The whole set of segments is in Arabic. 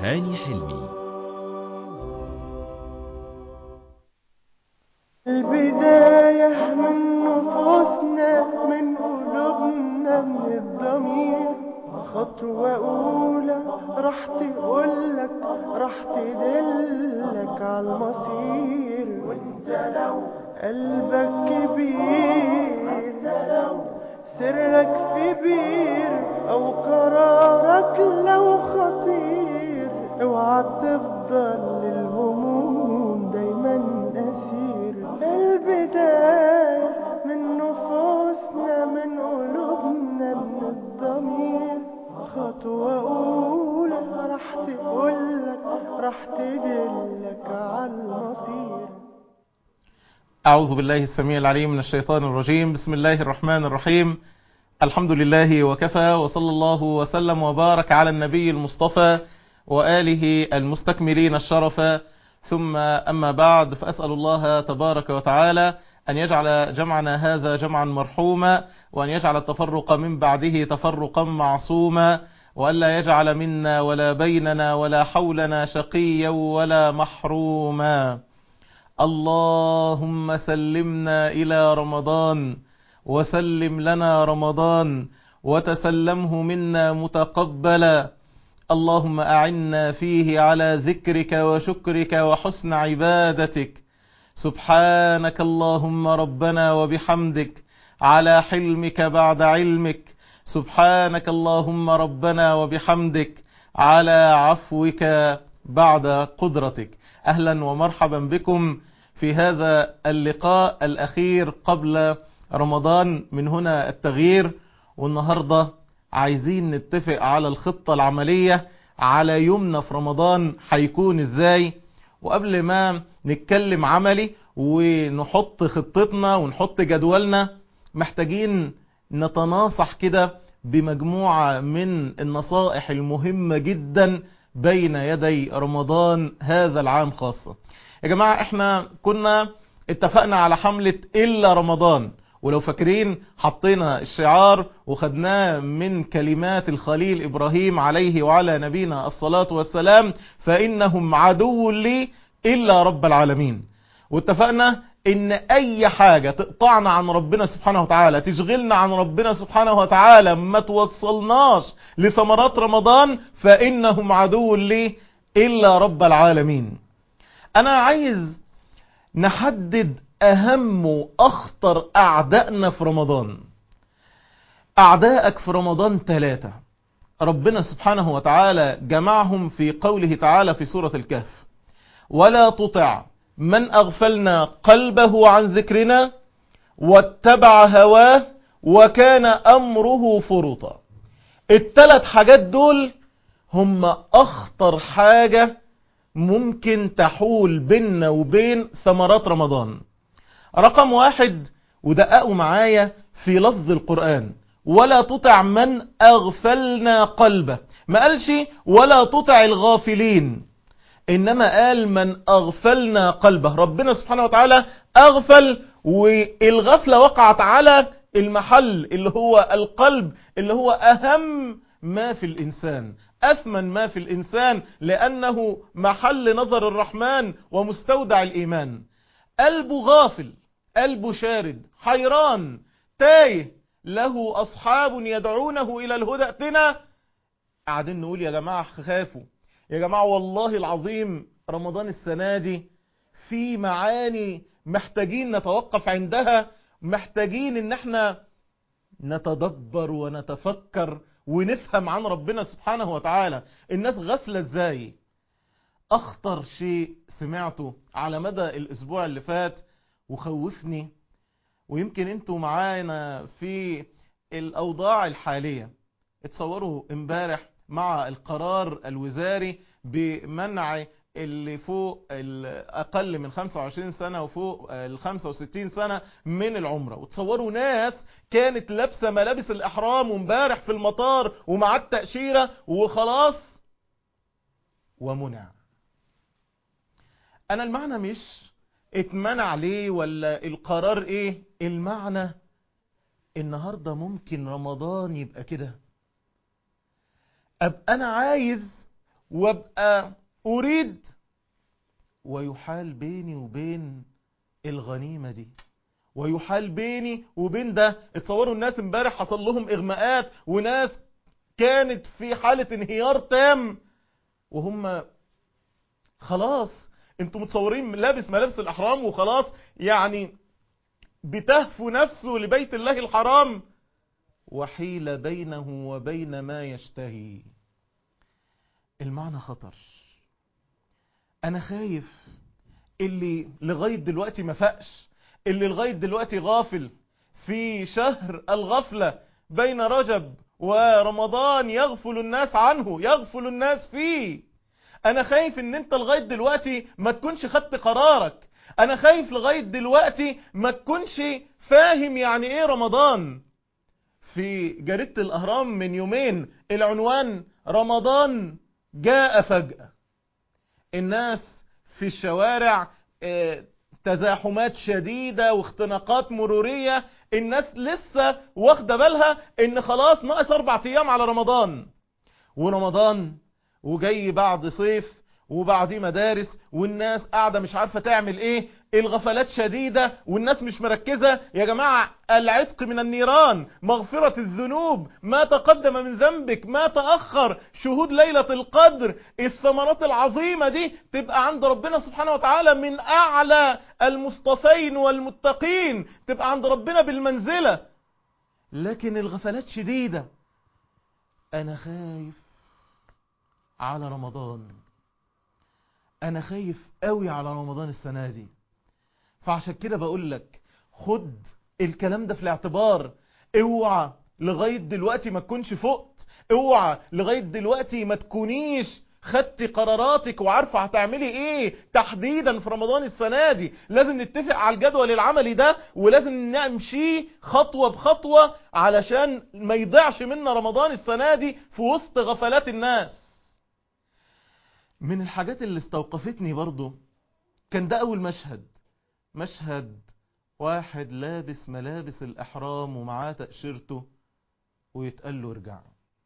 هاني حلمي. البداية من نفوسنا، من قلوبنا، من الضمير. خطوة أولى راح تقولك، راح تدلك عالمصير. وانت لو قلبك كبير، انت لو سرك في بير، أو قرارك لو خطير، اوعى تفضل للهموم دايما أسير. البداية من نفوسنا، من قلوبنا، من الضمير. خطوة أولى راح تقولك، راح تدلك عالمصير. أعوذ بالله السميع العليم من الشيطان الرجيم. بسم الله الرحمن الرحيم. الحمد لله وكفى، وصلى الله وسلم وبارك على النبي المصطفى وآله المستكملين الشرفا، ثم أما بعد، فأسأل الله تبارك وتعالى أن يجعل جمعنا هذا جمعا مرحوما، وأن يجعل التفرق من بعده تفرقا معصوما، وألا يجعل منا ولا بيننا ولا حولنا شقيا ولا محروما. اللهم سلمنا إلى رمضان، وسلم لنا رمضان، وتسلمه منا متقبلا. اللهم أعنا فيه على ذكرك وشكرك وحسن عبادتك. سبحانك اللهم ربنا وبحمدك على حلمك بعد علمك. سبحانك اللهم ربنا وبحمدك على عفوك بعد قدرتك. أهلا ومرحبا بكم في هذا اللقاء الأخير قبل رمضان من هنا التغيير. والنهاردة عايزين نتفق على الخطة العملية على يومنا في رمضان هيكون ازاي. وقبل ما نتكلم عملي ونحط خطتنا ونحط جدولنا، محتاجين نتناصح كده بمجموعة من النصائح المهمة جدا بين يدي رمضان هذا العام خاصة. يا جماعة، احنا كنا اتفقنا على حملة إلا رمضان، ولو فاكرين حطينا الشعار وخدناه من كلمات الخليل إبراهيم عليه وعلى نبينا الصلاة والسلام: فإنهم عدو لي إلا رب العالمين. واتفقنا ان اي حاجة تقطعنا عن ربنا سبحانه وتعالى، تشغلنا عن ربنا سبحانه وتعالى، ما توصلناش لثمرات رمضان، فإنهم عدو لي إلا رب العالمين. انا عايز نحدد اهم واخطر اعدائنا في رمضان. اعدائك في رمضان 3، ربنا سبحانه وتعالى جمعهم في قوله تعالى في سورة الكهف: ولا تطع من أغفلنا قلبه عن ذكرنا واتبع هواه وكان أمره فرطا. ال3 حاجات دول هم أخطر حاجة ممكن تحول بيننا وبين ثمرات رمضان. رقم 1، ودققوا معايا في لفظ القرآن: ولا تطع من أغفلنا قلبه. ما قالش ولا تطع الغافلين، إنما قال من أغفلنا قلبه. ربنا سبحانه وتعالى أغفل، والغفلة وقعت على المحل اللي هو القلب، اللي هو أهم ما في الإنسان، أثمن ما في الإنسان، لأنه محل نظر الرحمن ومستودع الإيمان. قلبه غافل، قلبه شارد، حيران، تايه، له أصحاب يدعونه إلى الهدى ائتنا. قاعدين نقول يا جماعة خافوا، يا جماعة والله العظيم رمضان السنة دي في معاني محتاجين نتوقف عندها، محتاجين ان احنا نتدبر ونتفكر ونفهم عن ربنا سبحانه وتعالى. الناس غفلة ازاي؟ اخطر شيء سمعته على مدى الاسبوع اللي فات وخوفني، ويمكن انتوا معانا في الاوضاع الحالية. اتصوروا امبارح مع القرار الوزاري بمنع اللي فوق اقل من 25 سنة وفوق 65 سنة من العمرة، وتصوروا ناس كانت لابسة ملابس الاحرام وامبارح في المطار ومع التأشيرة وخلاص، ومنع. انا المعنى مش اتمنع ليه ولا القرار ايه، المعنى النهاردة ممكن رمضان يبقى كده. ابقى انا عايز وابقى اريد ويحال بيني وبين الغنيمة دي، ويحال بيني وبين ده. اتصوروا الناس امبارح حصل لهم اغماءات، وناس كانت في حالة انهيار تام، وهم خلاص، انتم متصورين لابس ملابس الاحرام وخلاص يعني بتهفو نفسه لبيت الله الحرام، وحيل بينه وبين ما يشتهي. المعنى خطر. انا خايف اللي لغاية دلوقتي ما فقش، اللي لغاية دلوقتي غافل في شهر الغفلة بين رجب ورمضان، يغفل الناس عنه، يغفل الناس فيه. انا خايف ان انت لغاية دلوقتي ما تكونش خدت قرارك. انا خايف لغاية دلوقتي ما تكونش فاهم يعني ايه رمضان. في جريدة الاهرام من يومين العنوان: رمضان جاء فجأة. الناس في الشوارع، تزاحمات شديدة واختناقات مرورية، الناس لسه واخدة بالها ان خلاص ناقص 4 ايام على رمضان، ورمضان وجاي بعد صيف وبعديه مدارس، والناس قاعدة مش عارفة تعمل ايه، الغفلات شديدة والناس مش مركزة. يا جماعة، العتق من النيران، مغفرة الذنوب، ما تقدم من ذنبك ما تأخر، شهود ليلة القدر، الثمرات العظيمة دي تبقى عند ربنا سبحانه وتعالى من أعلى المصطفين والمتقين، تبقى عند ربنا بالمنزلة. لكن الغفلات شديدة. أنا خايف على رمضان، انا خايف قوي على رمضان السنة دي. فعشان كده بقول لك خد الكلام ده في الاعتبار. اوعى لغاية دلوقتي ما تكونش فقت، اوعى لغاية دلوقتي ما تكونيش خدت قراراتك وعارفة هتعملي ايه تحديدا في رمضان السنة دي. لازم نتفق على الجدول العملي ده، ولازم نمشي خطوة بخطوة علشان ما يضيعش منا رمضان السنة دي في وسط غفلات الناس. من الحاجات اللي استوقفتني برضو كان ده أول مشهد واحد لابس ملابس الإحرام ومعاه تأشيرته ويتقال له ارجع.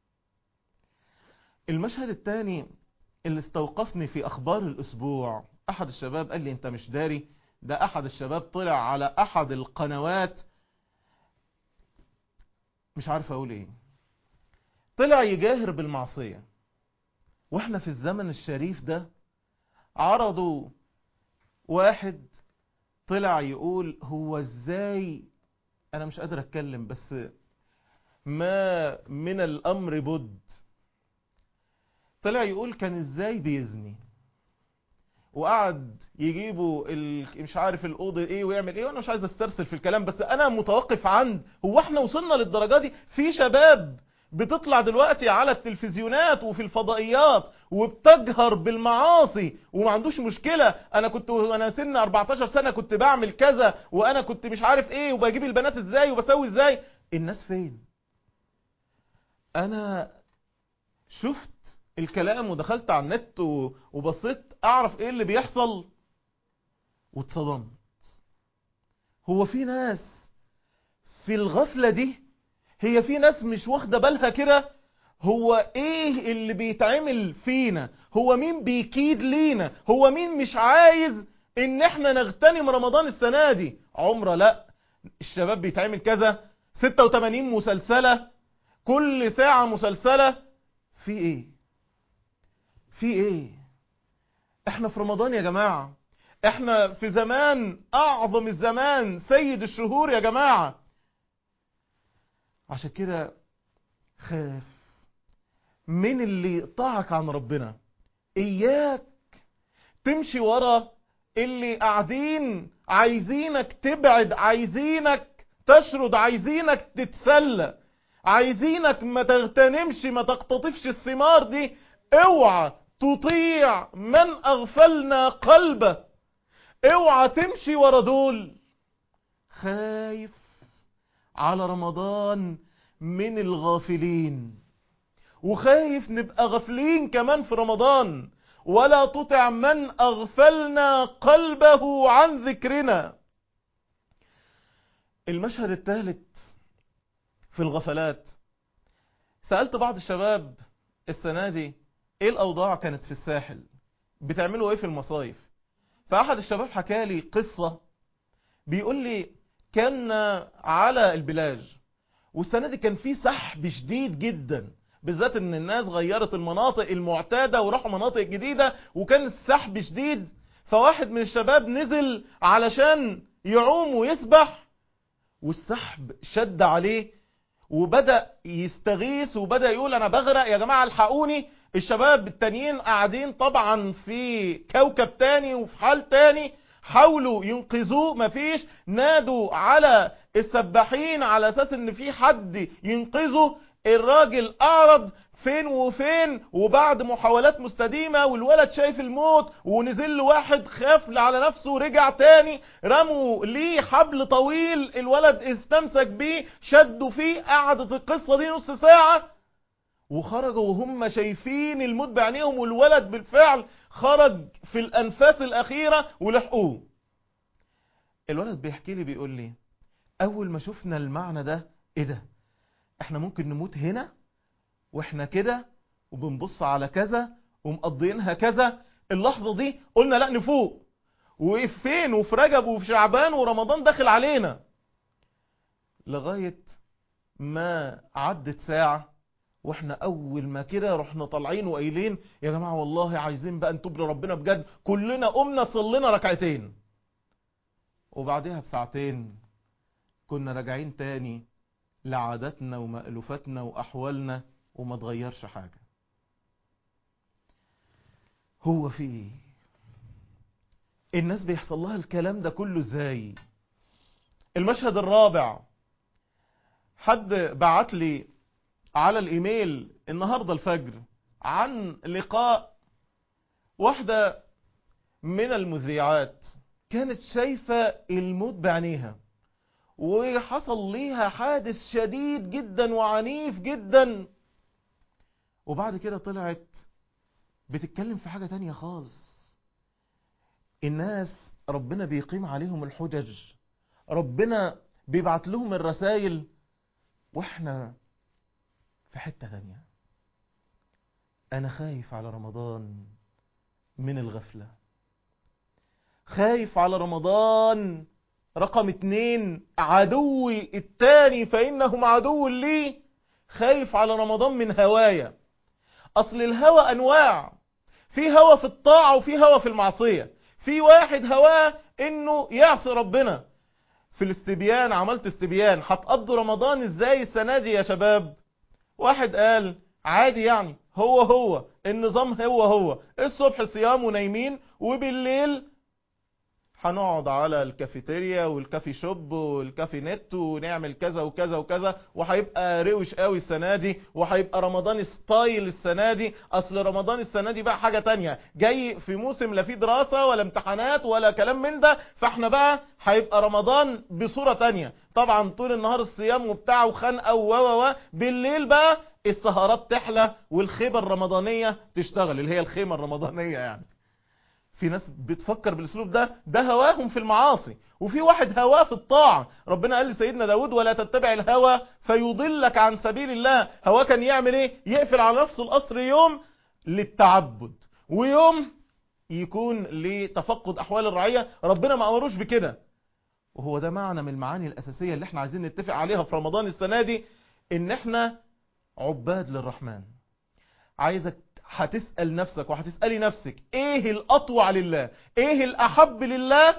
المشهد الثاني اللي استوقفني في أخبار الأسبوع، أحد الشباب قال لي أنت مش داري، ده أحد الشباب طلع على أحد القنوات، مش عارف أقول إيه، طلع يجاهر بالمعصية. وإحنا في الزمن الشريف ده عرضوا واحد طلع يقول هو ازاي، انا مش قادر اتكلم بس ما من الامر بد، طلع يقول كان ازاي بيزني، وقعد يجيبوا مش عارف الاوضه ايه ويعمل ايه، وانا مش عايز استرسل في الكلام، بس انا متوقف عند هو احنا وصلنا للدرجه دي؟ في شباب بتطلع دلوقتي على التلفزيونات وفي الفضائيات وبتجهر بالمعاصي وما عندوش مشكلة. انا سن 14 سنة كنت بعمل كذا، وانا كنت مش عارف ايه، وبجيب البنات ازاي وبسوي ازاي. الناس فين؟ انا شفت الكلام ودخلت على النت وبصيت اعرف ايه اللي بيحصل واتصدمت. هو في ناس في الغفلة دي؟ هي في ناس مش واخدة بالها كده؟ هو ايه اللي بيتعمل فينا؟ هو مين بيكيد لينا؟ هو مين مش عايز ان احنا نغتنم رمضان السنة دي؟ عمره لا، الشباب بيتعمل كذا، 86 مسلسلة، كل ساعة مسلسلة. في ايه؟ في ايه؟ احنا في رمضان يا جماعة، احنا في زمان اعظم الزمان، سيد الشهور يا جماعة. عشان كده خاف من اللي يقطعك عن ربنا. اياك تمشي ورا اللي قاعدين عايزينك تبعد، عايزينك تشرد، عايزينك تتسلى، عايزينك ما تغتنمش، ما تقتطفش الثمار دي. اوعى تطيع من اغفلنا قلبه، اوعى تمشي ورا دول. خايف على رمضان من الغافلين، وخايف نبقى غافلين كمان في رمضان. ولا تطع من أغفلنا قلبه عن ذكرنا. المشهد الثالث في الغفلات، سألت بعض الشباب السنة دي ايه الاوضاع كانت في الساحل، بتعملوا ايه في المصايف. فاحد الشباب حكى لي قصة، بيقول لي كان على البلاج، والسنة دي كان في سحب شديد جدا، بالذات ان الناس غيرت المناطق المعتادة وراحوا مناطق جديدة وكان السحب شديد. فواحد من الشباب نزل علشان يعوم ويسبح، والسحب شد عليه وبدأ يستغيث وبدأ يقول انا بغرق يا جماعة الحقوني. الشباب التانيين قاعدين طبعا في كوكب تاني وفي حال تاني، حاولوا ينقذوه مفيش، نادوا على السباحين على اساس ان في حد ينقذه. الراجل اعرض فين وفين، وبعد محاولات مستديمة والولد شايف الموت ونزل له واحد خاف على نفسه ورجع تاني، رموا ليه حبل طويل، الولد استمسك بيه شدوا فيه. قعدت القصة دي نص ساعة وخرجوا وهم شايفين الموت بعينيهم، والولد بالفعل خرج في الأنفاس الأخيرة ولحقوه. الولد بيحكي لي بيقول لي أول ما شفنا المعنى ده، إيه ده؟ إحنا ممكن نموت هنا وإحنا كده وبنبص على كذا ومقضينها كذا. اللحظة دي قلنا لا نفوق، وفين وفي رجب وفي شعبان ورمضان داخل علينا، لغاية ما عدت ساعة واحنا اول ما كده رحنا طالعين وقايلين يا جماعة والله عايزين بقى نتوب لربنا بجد. كلنا قمنا صلينا ركعتين، وبعدها بساعتين كنا راجعين تاني لعاداتنا ومألوفاتنا واحوالنا وما تغيرش حاجة. هو في ايه؟ الناس بيحصل لها الكلام ده كله ازاي؟ المشهد الرابع، حد بعت لي على الايميل النهاردة الفجر عن لقاء واحدة من المذيعات كانت شايفة الموت بعينيها، وحصل ليها حادث شديد جدا وعنيف جدا، وبعد كده طلعت بتتكلم في حاجة تانية خالص. الناس ربنا بيقيم عليهم الحجج، ربنا بيبعت لهم الرسائل، واحنا في حتة تانية. انا خايف على رمضان من الغفلة، خايف على رمضان رقم 2 عدوي التاني فإنهم عدو لي، خايف على رمضان من هوايا. أصل الهوى أنواع، في هوى في الطاعة وفي هوى في المعصية. في واحد هواه إنه يعصي ربنا. في الاستبيان عملت استبيان هتقضوا رمضان ازاي السنة دي يا شباب؟ واحد قال عادي يعني هو النظام هو الصبح صيام ونايمين، وبالليل هنقعد على الكافيتيريا والكافي شوب والكافي نت ونعمل كذا وكذا وكذا، وهيبقى روش قوي السنة دي، وهيبقى رمضان ستايل السنة دي. اصل رمضان السنة دي بقى حاجة تانية، جاي في موسم لا فيه دراسة ولا امتحانات ولا كلام من ده، فاحنا بقى هيبقى رمضان بصورة تانية. طبعا طول النهار الصيام وبتاع وخنقة بالليل بقى السهرات تحلى والخيبة الرمضانية تشتغل، اللي هي الخيمة الرمضانية يعني. في ناس بتفكر بالاسلوب ده هواهم في المعاصي. وفي واحد هواه في الطاعة. ربنا قال لسيدنا داود ولا تتبع الهوى فيضلك عن سبيل الله. هواه كان يعمل ايه؟ يقفل على نفسه القصر يوم للتعبد ويوم يكون لتفقد احوال الرعية. ربنا ما امروش بكده. وهو ده معنى من المعاني الاساسية اللي احنا عايزين نتفق عليها في رمضان السنة دي، ان احنا عباد للرحمن. عايزك هتسأل نفسك وهتسألي نفسك ايه الأطوع لله، ايه الأحب لله،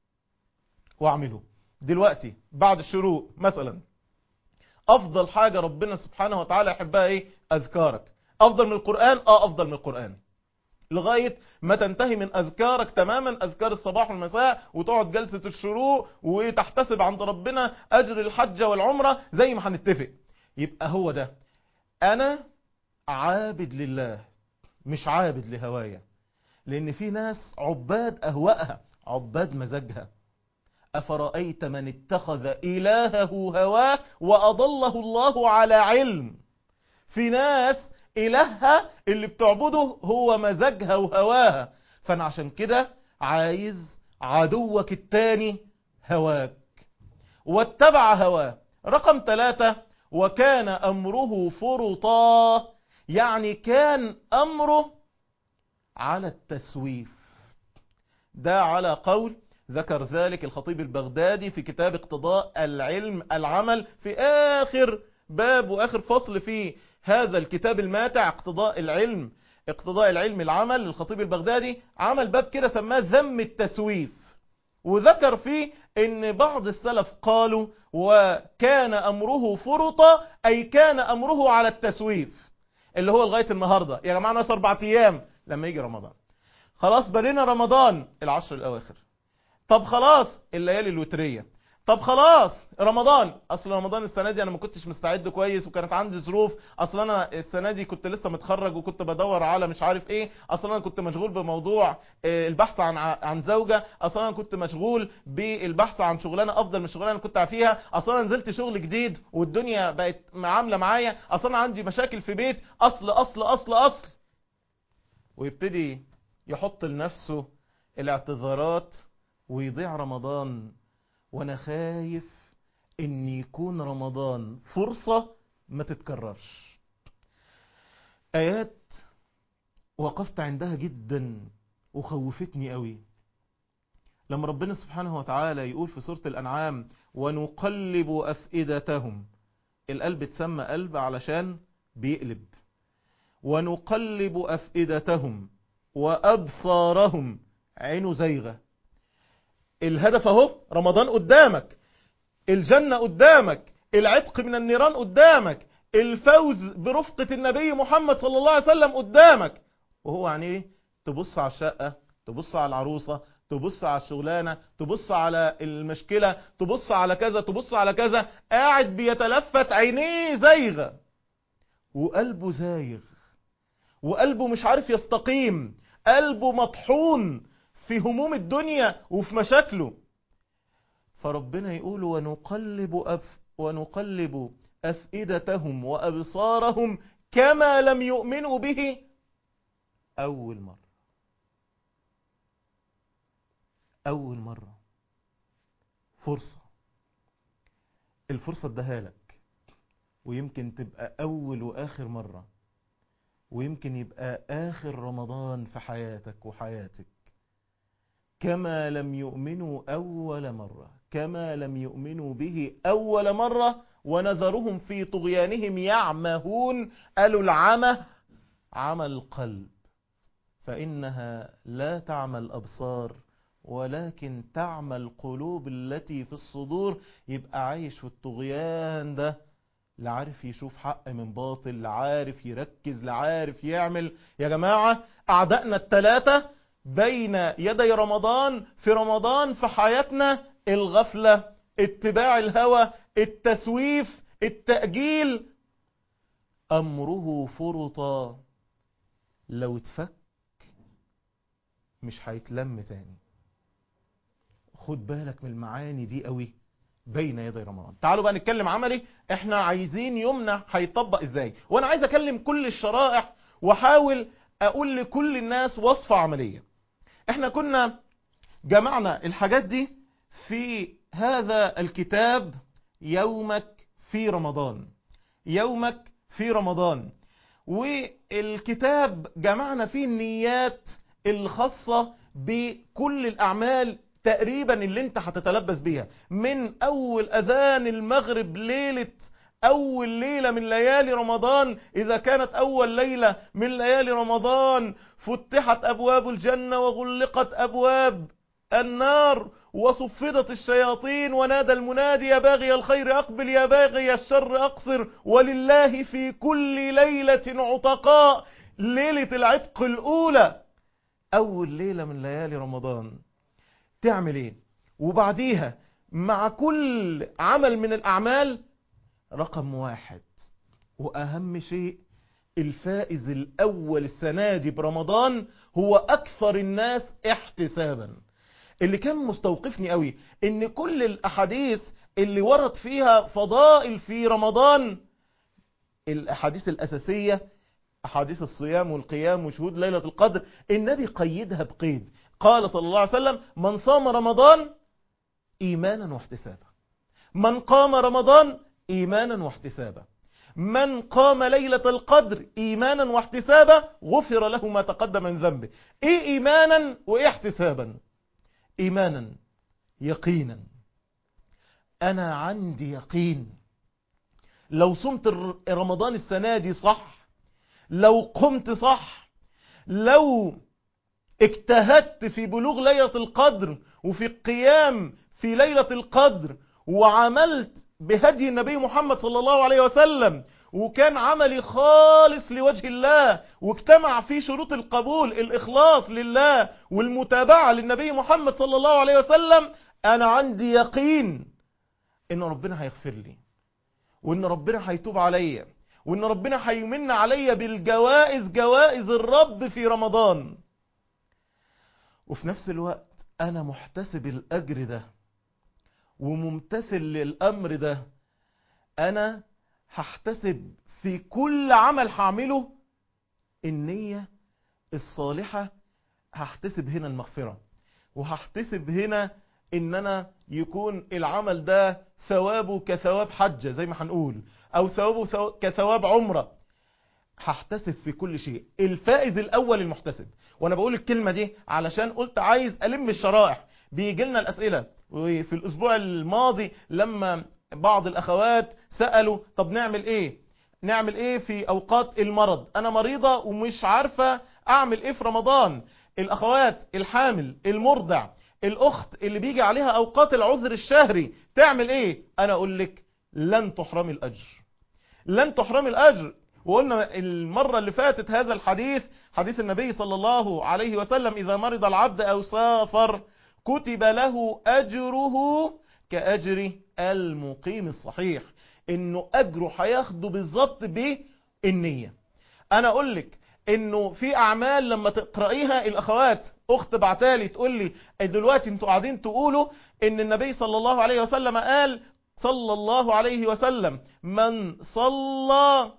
واعمله دلوقتي بعد الشروق مثلا. افضل حاجة ربنا سبحانه وتعالى يحبها ايه؟ اذكارك. افضل من القرآن؟ افضل من القرآن، لغاية ما تنتهي من اذكارك تماما، اذكار الصباح والمساء، وتقعد جلسة الشروق وتحتسب عند ربنا اجر الحج والعمرة زي ما هنتفق. يبقى هو ده انا عابد لله مش عابد لهوايا. لان في ناس عباد اهوائها، عباد مزاجها. افرأيت من اتخذ الهه هواه واضله الله على علم. في ناس الهها اللي بتعبده هو مزاجها وهواها. فانا عشان كده عايز عدوك التاني هواك واتبع هواه. رقم 3 وكان امره فرطا، يعني كان أمره على التسويف. ده على قول ذكر ذلك الخطيب البغدادي في كتاب اقتضاء العلم العمل في آخر باب وآخر فصل في هذا الكتاب الماتع اقتضاء العلم العمل. الخطيب البغدادي عمل باب كده سماه ذم التسويف، وذكر فيه ان بعض السلف قالوا وكان امره فرطا، اي كان امره على التسويف، اللي هو لغاية النهاردة يا جماعة ناس 4 ايام لما يجي رمضان، خلاص بلينا رمضان العشر الاواخر، طب خلاص الليالي الوترية، طب خلاص رمضان، اصل رمضان السنة دي انا ما كنتش مستعد كويس وكانت عندي ظروف، اصل انا السنة دي كنت لسه متخرج وكنت بدور على مش عارف ايه، اصل انا كنت مشغول بموضوع البحث عن زوجة، اصل انا كنت مشغول بالبحث عن شغلانة افضل من الشغلانة اللي كنت فيها، اصل انا نزلت شغل جديد والدنيا بقت عاملة معايا، اصل انا عندي مشاكل في بيت، اصل اصل اصل اصل، ويبتدي يحط لنفسه الاعتذارات ويضيع رمضان. وانا خايف ان يكون رمضان فرصة ما تتكررش. ايات وقفت عندها جدا وخوفتني قوي، لما ربنا سبحانه وتعالى يقول في سورة الانعام ونقلب افئدتهم، القلب اتسمى قلب علشان بيقلب، ونقلب افئدتهم وابصارهم، عينه زيغة. الهدف اهو رمضان قدامك، الجنة قدامك، العتق من النيران قدامك، الفوز برفقة النبي محمد صلى الله عليه وسلم قدامك، وهو يعني ايه؟ تبص على الشقة، تبص على العروسة، تبص على الشغلانة، تبص على المشكلة، تبص على كذا، تبص على كذا، قاعد بيتلفت، عينيه زيغة وقلبه زايغ وقلبه مش عارف يستقيم، قلبه مطحون في هموم الدنيا وفي مشاكله. فربنا يقول ونقلب أفئدتهم وأبصارهم كما لم يؤمنوا به أول مرة. أول مرة فرصة، الفرصة اداها لك، ويمكن تبقى أول وآخر مرة، ويمكن يبقى آخر رمضان في حياتك وحياتك. كما لم يؤمنوا أول مرة، كما لم يؤمنوا به أول مرة، ونذرهم في طغيانهم يعمهون. قالوا العمى عمى القلب، فإنها لا تعمى الأبصار ولكن تعمى القلوب التي في الصدور. يبقى عايش في الطغيان ده، لا عارف يشوف حق من باطل، لا عارف يركز، لا عارف يعمل. يا جماعة أعدائنا الثلاثة بين يدي رمضان، في رمضان في حياتنا: الغفلة، اتباع الهوى، التسويف، التأجيل. أمره فرطا، لو اتفك مش هيتلم تاني. خد بالك من المعاني دي قوي بين يدي رمضان. تعالوا بقى نتكلم عملي، احنا عايزين يومنا هيطبق ازاي، وانا عايز اكلم كل الشرائح واحاول اقول لكل الناس وصفة عملية. احنا كنا جمعنا الحاجات دي في هذا الكتاب يومك في رمضان، يومك في رمضان، والكتاب جمعنا فيه النيات الخاصة بكل الأعمال تقريبا اللي انت هتتلبس بيها، من أول أذان المغرب ليلة أول ليلة من ليالي رمضان. إذا كانت أول ليلة من ليالي رمضان فتحت أبواب الجنة وغلقت أبواب النار وصفدت الشياطين ونادى المنادي يا باغي الخير أقبل يا باغي الشر أقصر ولله في كل ليلة عتقاء. ليلة العتق الأولى أول ليلة من ليالي رمضان تعمل إيه؟ وبعديها مع كل عمل من الأعمال، رقم 1 وأهم شيء، الفائز الأول السنة دي برمضان هو أكثر الناس احتسابا. اللي كان مستوقفني قوي ان كل الأحاديث اللي ورد فيها فضائل في رمضان، الأحاديث الأساسية أحاديث الصيام والقيام وشهود ليلة القدر، النبي قيدها بقيد. قال صلى الله عليه وسلم من صام رمضان إيمانا واحتسابا، من قام رمضان إيمانا واحتسابا. من قام ليلة القدر إيمانا واحتسابا غفر له ما تقدم من ذنبه. إيه إيمانا وإيه احتسابا؟ إيمانا يقينا، أنا عندي يقين لو صمت رمضان السنة دي صح، لو قمت صح، لو اجتهدت في بلوغ ليلة القدر وفي القيام في ليلة القدر وعملت بهدي النبي محمد صلى الله عليه وسلم وكان عملي خالص لوجه الله واجتمع فيه شروط القبول، الإخلاص لله والمتابعة للنبي محمد صلى الله عليه وسلم، أنا عندي يقين إن ربنا هيغفر لي، وإن ربنا هيتوب عليا، وإن ربنا هيمن عليا بالجوائز، جوائز الرب في رمضان. وفي نفس الوقت أنا محتسب الأجر ده وممتثل للأمر ده. أنا هحتسب في كل عمل هعمله النية الصالحة، هحتسب هنا المغفرة، وهحتسب هنا إن أنا يكون العمل ده ثوابه كثواب حجة زي ما هنقول، أو ثوابه كثواب عمرة. هحتسب في كل شيء. الفائز الأول المحتسب. وأنا بقول الكلمة دي علشان قلت عايز ألم الشرائح. بيجي لنا الأسئلة، وفي الأسبوع الماضي لما بعض الأخوات سألوا طب نعمل إيه؟ نعمل إيه في أوقات المرض؟ أنا مريضة ومش عارفة أعمل إيه في رمضان. الأخوات الحامل، المرضع، الأخت اللي بيجي عليها أوقات العذر الشهري، تعمل إيه؟ أنا أقول لك لن تحرمي الأجر، لن تحرمي الأجر. وقلنا المرة اللي فاتت هذا الحديث، حديث النبي صلى الله عليه وسلم: إذا مرض العبد أو سافر كتب له أجره كأجر المقيم الصحيح. إنه أجره هياخده بالظبط بالنية. أنا أقول لك إنه في أعمال لما تقرأيها، الأخوات أخت بعتالي تقول لي دلوقتي أنتوا قاعدين تقولوا إن النبي صلى الله عليه وسلم قال صلى الله عليه وسلم: من صلى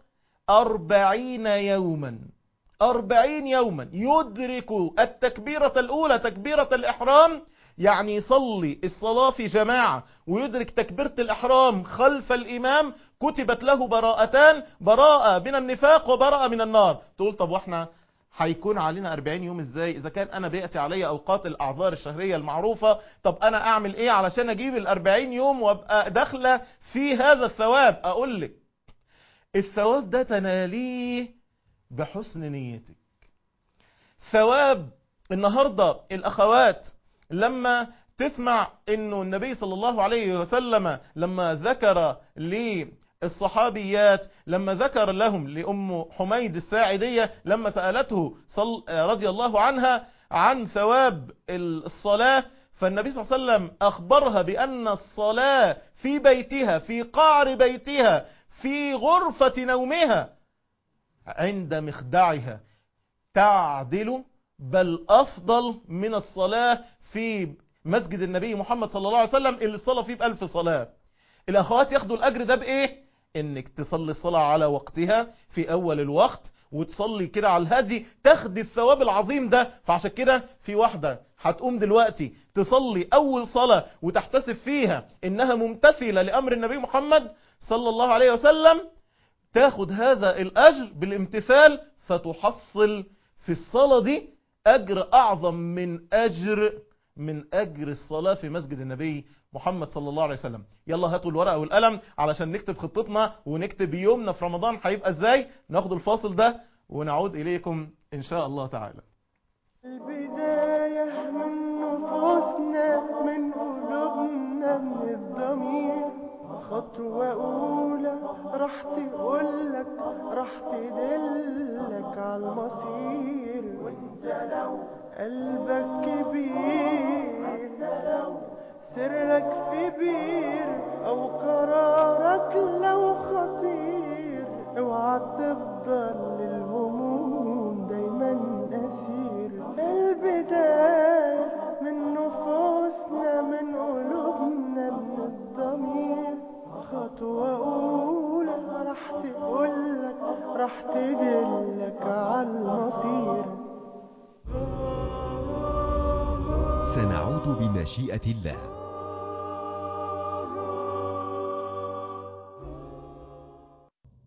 40 يوما، 40 يوما يدرك التكبيرة الأولى تكبيرة الإحرام، يعني يصلي الصلاة في جماعة ويدرك تكبيرة الإحرام خلف الإمام، كتبت له براءتان: براءة من النفاق وبراءة من النار. تقول طب واحنا هيكون علينا 40 يوم ازاي اذا كان انا بيأتي علي اوقات الاعذار الشهرية المعروفة؟ طب انا اعمل ايه علشان اجيب 40 يوم وابقى داخلة في هذا الثواب؟ اقول لك الثواب ده تناليه بحسن نيتك. ثواب النهاردة الأخوات لما تسمع إنه النبي صلى الله عليه وسلم لما ذكر للصحابيات، لما ذكر لهم لأم حميد الساعدية لما سألته رضي الله عنها عن ثواب الصلاة، فالنبي صلى الله عليه وسلم أخبرها بأن الصلاة في بيتها، في قعر بيتها، في غرفة نومها، عند مخدعها، تعدل بل أفضل من الصلاة في مسجد النبي محمد صلى الله عليه وسلم اللي الصلاة فيه ب1000 صلاة. الأخوات ياخدوا الأجر ده بإيه؟ إنك تصلي الصلاة على وقتها في أول الوقت، وتصلي كده على الهدي، تاخد الثواب العظيم ده. فعشان كده في واحدة هتقوم دلوقتي تصلي أول صلاة وتحتسب فيها إنها ممتثلة لأمر النبي محمد صلى الله عليه وسلم، تاخد هذا الأجر بالامتثال، فتحصل في الصلاة دي أجر أعظم من أجر الصلاة في مسجد النبي محمد صلى الله عليه وسلم. يلا هاتوا الورقة والقلم علشان نكتب خطتنا ونكتب يومنا في رمضان هيبقى ازاي. ناخد الفاصل ده ونعود إليكم إن شاء الله تعالى. البداية من نفوسنا، من قلوبنا، من الضمير. خطوة أولى راح تقولك، راح تدلك على المصير. وانت لو قلبك كبير، سرك في بير، أو قرارك لو خطير، اوعى تفضل للهموم دايما أسير. البداية من نفوسنا، من قلوبنا، من الضمير. خطوة أولى راح تقولك، راح تدلك على المصير. سنعود بمشيئة الله.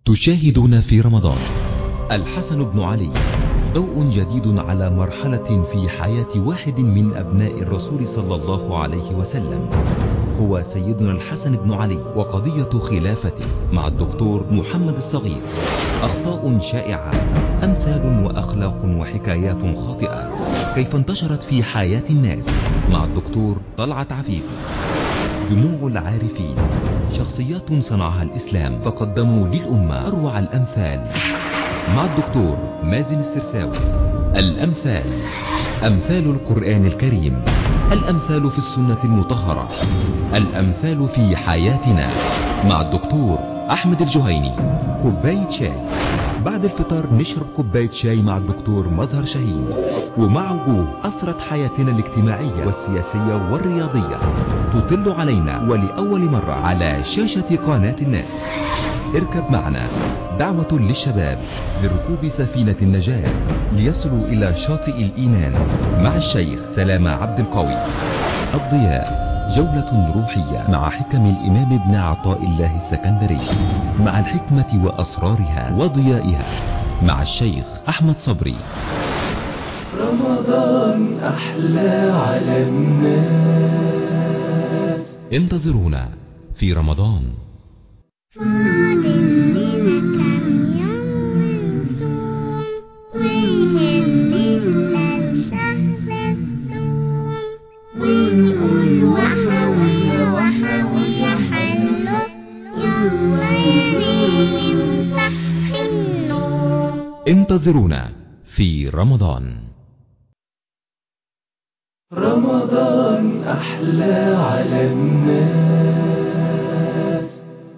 تشاهدون في رمضان الحسن بن علي، ضوء جديد على مرحلة في حياة واحد من أبناء الرسول صلى الله عليه وسلم، هو سيدنا الحسن بن علي وقضية خلافته مع الدكتور محمد الصغير. أخطاء شائعة، أمثال وأخلاق وحكايات خاطئة، كيف انتشرت في حياة الناس مع الدكتور طلعت عفيفي. دموع العارفين، شخصيات صنعها الإسلام فقدموا للأمة أروع الأمثال مع الدكتور مازن السرساوي. الأمثال، أمثال القرآن الكريم، الأمثال في السنة المطهرة، الأمثال في حياتنا مع الدكتور أحمد الجهيني. كوباية شاي بعد الفطار، نشرب كوباية شاي مع الدكتور مظهر شاهين، ومع وجوه أثرت حياتنا الاجتماعية والسياسية والرياضية تطل علينا ولأول مرة على شاشة قناة الناس. اركب معنا، دعوة للشباب لركوب سفينة النجاة ليصلوا إلى شاطئ الإيمان مع الشيخ سلامة عبد القوي. الضياء، جولة روحية مع حكم الإمام ابن عطاء الله السكندري، مع الحكمة وأسرارها وضيائها مع الشيخ أحمد صبري. رمضان أحلى على الناس. انتظرونا في رمضان. انتظرونا في رمضان. رمضان أحلى على الناس.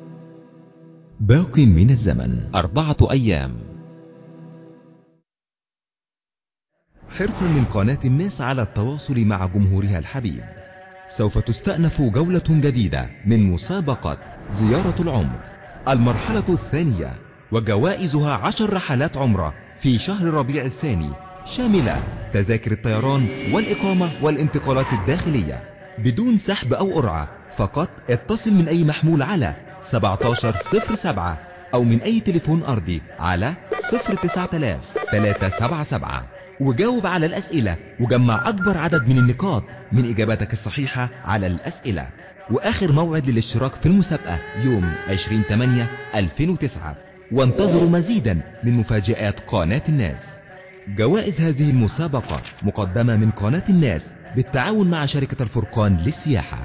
باق من الزمن 4 أيام. حرصا من قناة الناس على التواصل مع جمهورها الحبيب، سوف تستأنف جولة جديدة من مسابقة زيارة العمر، المرحلة الثانية، وجوائزها 10 رحلات عمرة في شهر ربيع الثاني، شاملة تذاكر الطيران والإقامة والانتقالات الداخلية بدون سحب أو قرعة. فقط اتصل من أي محمول على 1707 أو من أي تليفون أرضي على 09377 وجاوب على الأسئلة وجمع أكبر عدد من النقاط من إجاباتك الصحيحة على الأسئلة. وآخر موعد للاشتراك في المسابقة يوم 20/8/2009. وانتظروا مزيدا من مفاجآت قناة الناس. جوائز هذه المسابقة مقدمة من قناة الناس بالتعاون مع شركة الفرقان للسياحة.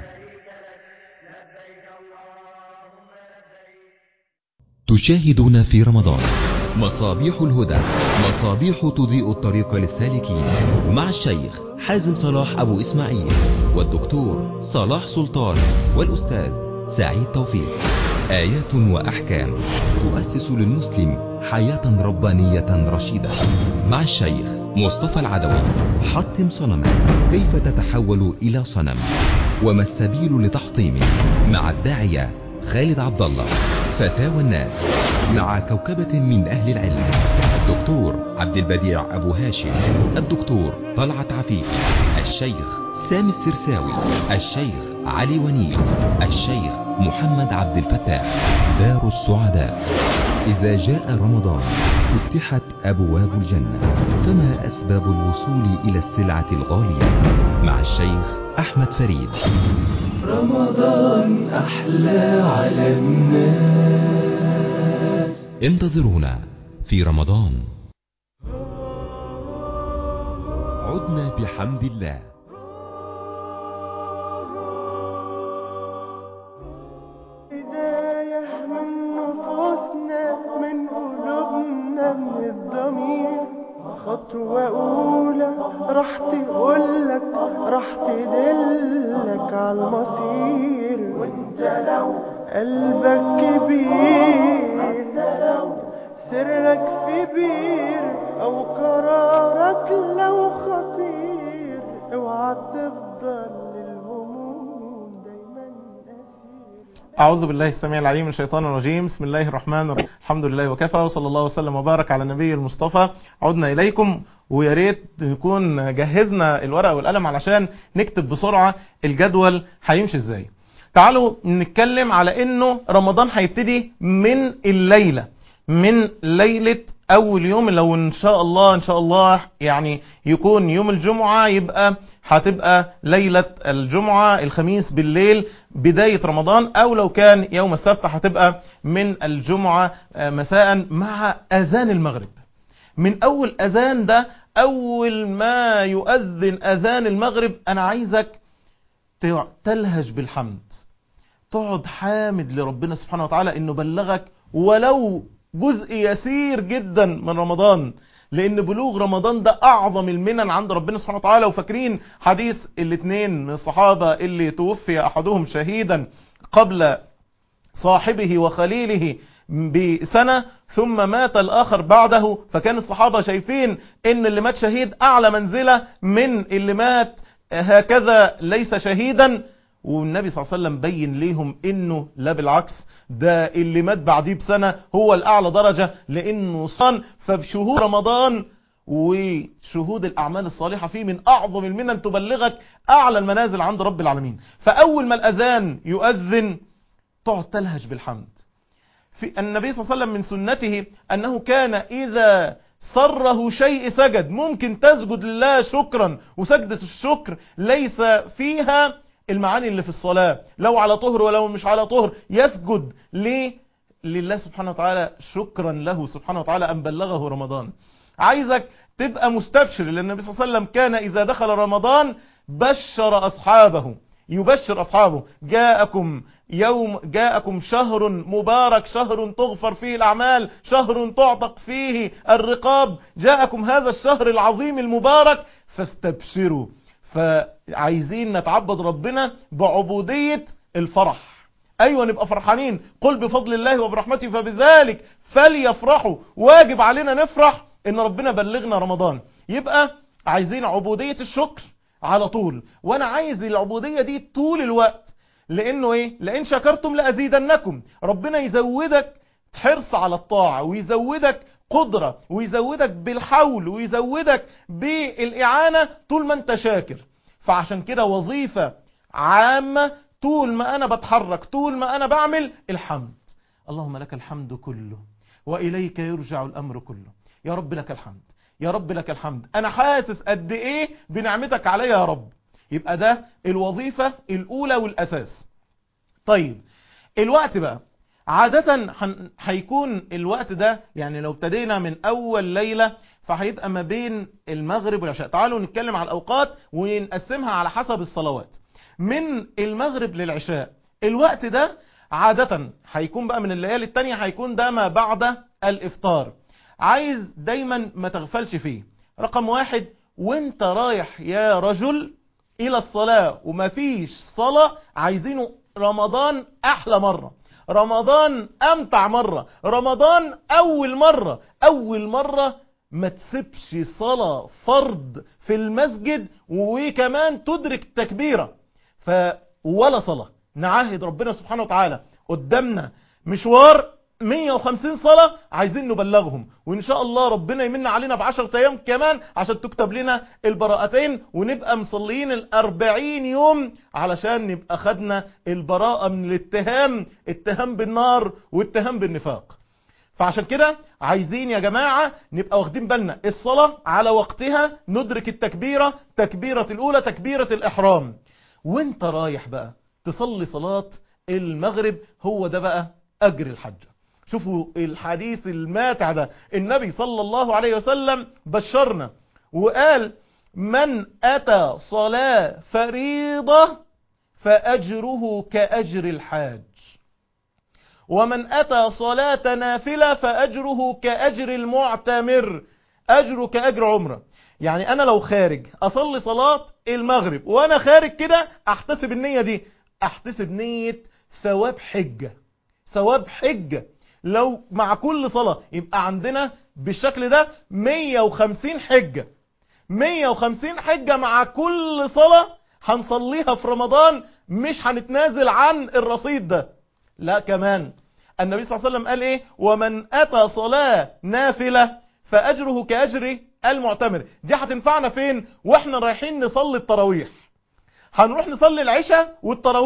تشاهدون في رمضان مصابيح الهدى، مصابيح تضيء الطريق للسالكين مع الشيخ حازم صلاح أبو إسماعيل والدكتور صلاح سلطان والأستاذ سعيد توفيق. آيات وأحكام تؤسس للمسلم حياة ربانية رشيدة مع الشيخ مصطفى العدوي. حطم صنما، كيف تتحول إلى صنم وما السبيل لتحطيمه مع الداعية خالد عبد الله. فتاوى الناس مع كوكبة من أهل العلم، الدكتور عبد البديع أبو هاشم، الدكتور طلعت عفيفي، الشيخ سامي السرساوي، الشيخ علي ونيل، الشيخ محمد عبد الفتاح. دار السعداء. إذا جاء رمضان فتحت أبواب الجنة، فما أسباب الوصول إلى السلعة الغالية مع الشيخ أحمد فريد. رمضان أحلى على الناس. انتظرونا في رمضان. عدنا بحمد الله. هداية من نفوسنا، من قلوبنا، من الضمير. خطوة أولى راح تقولك، راح تدلك عالمصير. وانت لو قلبك كبير، انت لو سرك في بير، أو قرارك لو خطير، اوعى تفضل للهموم دايما أسير. أعوذ بالله السميع العليم من الشيطان الرجيم. بسم الله الرحمن الرحيم. الحمد لله وكفى، وصلى الله وسلم وبارك على النبي المصطفى. عدنا إليكم، ويا ريت نكون جهزنا الورقة والقلم علشان نكتب بسرعة الجدول هيمشي ازاي. تعالوا نتكلم على انه رمضان هيبتدي من الليلة. من ليلة أول يوم، لو إن شاء الله يعني يكون يوم الجمعة، يبقى هتبقى ليلة الجمعة الخميس بالليل بداية رمضان، أو لو كان يوم السبت هتبقى من الجمعة مساء مع أذان المغرب. من أول أذان ده، أول ما يؤذن أذان المغرب، أنا عايزك تلهج بالحمد، تقعد حامد لربنا سبحانه وتعالى إنه بلغك ولو جزء يسير جدا من رمضان، لأن بلوغ رمضان ده أعظم المنن عند ربنا سبحانه وتعالى. وفاكرين حديث الاثنين من الصحابة اللي توفي أحدهم شهيدا قبل صاحبه وخليله بسنة ثم مات الآخر بعده، فكان الصحابة شايفين ان اللي مات شهيد أعلى منزلة من اللي مات هكذا ليس شهيدا، والنبي صلى الله عليه وسلم بين ليهم انه لا، بالعكس، ده اللي مات بعديه بسنة هو الأعلى درجة، لأنه صان. فبشهور رمضان وشهود الأعمال الصالحة فيه من أعظم المنن تبلغك أعلى المنازل عند رب العالمين. فأول ما الأذان يؤذن تقعد تلهج بالحمد. في النبي صلى الله عليه وسلم من سنته أنه كان إذا سره شيء سجد. ممكن تسجد لله شكرا، وسجدة الشكر ليس فيها المعاني اللي في الصلاة، لو على طهر ولو مش على طهر يسجد لله سبحانه وتعالى شكرا له سبحانه وتعالى أن بلغه رمضان. عايزك تبقى مستبشر، لأن النبي صلى الله عليه وسلم كان إذا دخل رمضان بشر أصحابه، يبشر أصحابه: جاءكم شهر مبارك، شهر تغفر فيه الأعمال، شهر تعتق فيه الرقاب، جاءكم هذا الشهر العظيم المبارك فاستبشروا. فعايزين نتعبد ربنا بعبودية الفرح. أيوة، نبقى فرحانين. قل بفضل الله وبرحمته فبذلك فليفرحوا. واجب علينا نفرح إن ربنا بلغنا رمضان. يبقى عايزين عبودية الشكر على طول، وانا عايز العبودية دي طول الوقت. لانه ايه؟ لان شكرتم لازيدنكم. ربنا يزودك حرص على الطاعة، ويزودك قدرة، ويزودك بالحول، ويزودك بالاعانة طول ما انت شاكر. فعشان كده وظيفة عامة طول ما انا بتحرك، طول ما انا بعمل الحمد. اللهم لك الحمد كله واليك يرجع الامر كله. يا رب لك الحمد، يا رب لك الحمد، انا حاسس قد ايه بنعمتك عليا يا رب. يبقى ده الوظيفة الاولى والاساس. طيب الوقت بقى عادة هيكون الوقت ده، يعني لو ابتدينا من اول ليلة فهيبقى ما بين المغرب والعشاء. تعالوا نتكلم على الاوقات ونقسمها على حسب الصلوات. من المغرب للعشاء الوقت ده عادة هيكون بقى من الليالي التانية، هيكون ده ما بعد الافطار. عايز دايما ما تغفلش فيه. رقم 1، وانت رايح يا رجل الى الصلاة وما فيش صلاة، عايزينه رمضان احلى مرة، رمضان امتع مرة، رمضان اول مرة ما تسيبش صلاة فرض في المسجد، وكمان تدرك تكبيرة ولا صلاة. نعاهد ربنا سبحانه وتعالى قدامنا مشوار 150 صلاة عايزين نبلغهم، وإن شاء الله ربنا يمن علينا ب10 أيام كمان عشان تكتب لنا البراءتين، ونبقى مصليين 40 يوم علشان نبقى خدنا البراءة من الاتهام، اتهام بالنار واتهام بالنفاق. فعشان كده عايزين يا جماعة نبقى واخدين بالنا الصلاة على وقتها، ندرك التكبيرة، تكبيرة الأولى، تكبيرة الإحرام. وانت رايح بقى تصلي صلاة المغرب، هو ده بقى أجر الحج. شوفوا الحديث الماتع ده، النبي صلى الله عليه وسلم بشرنا وقال: من أتى صلاة فريضة فأجره كأجر الحاج، ومن أتى صلاة نافلة فأجره كأجر المعتمر. أجره كأجر عمره. يعني أنا لو خارج أصلي صلاة المغرب وأنا خارج كده أحتسب النية دي، أحتسب نية ثواب حجة، ثواب حجة. لو مع كل صلاة يبقى عندنا بالشكل ده 150 حجة، 150 حجة مع كل صلاة هنصليها في رمضان، مش هنتنازل عن الرصيد ده. لا، كمان النبي صلى الله عليه وسلم قال ايه؟ ومن اتى صلاة نافلة فاجره كاجر المعتمر. دي هتنفعنا فين؟ واحنا رايحين نصلي التراويح، هنروح نصلي العشاء والتراويح،